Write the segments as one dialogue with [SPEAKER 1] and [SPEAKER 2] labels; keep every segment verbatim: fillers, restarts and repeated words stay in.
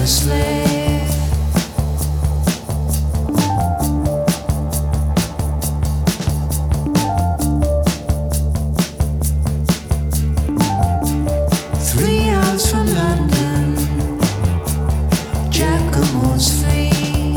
[SPEAKER 1] slave. Three hours from London, Giacomo's free,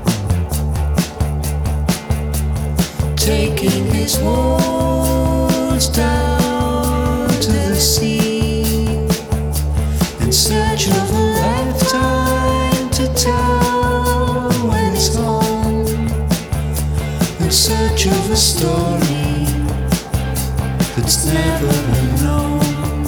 [SPEAKER 1] taking his walls down to the sea, in search of a lifetime to tell when it's home, in search of a story that's never been known.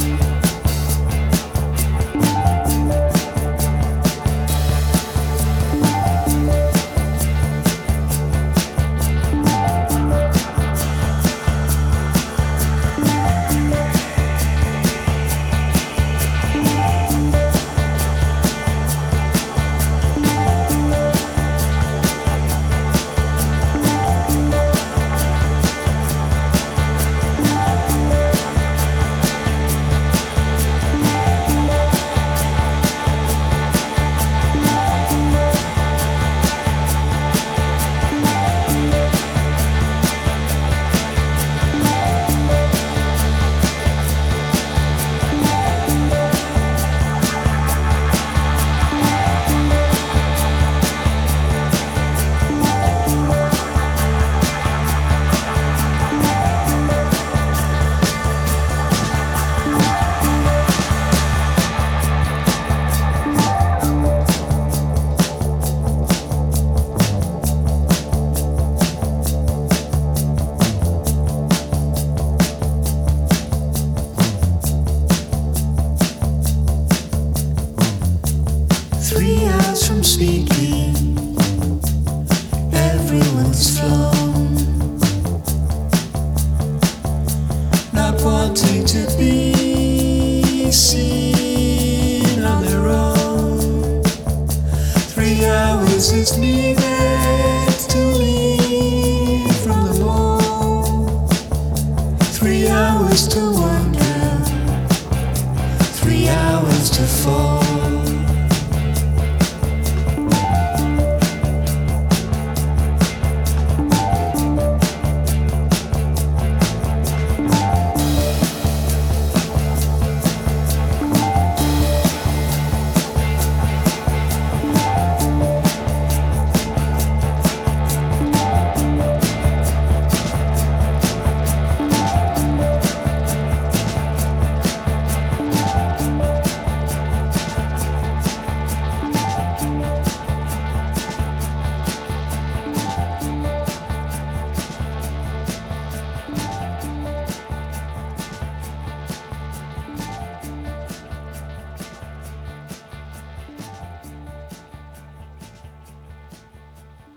[SPEAKER 1] Three hours from speaking, everyone's flown, not wanting to be seen on their own. Three hours is needed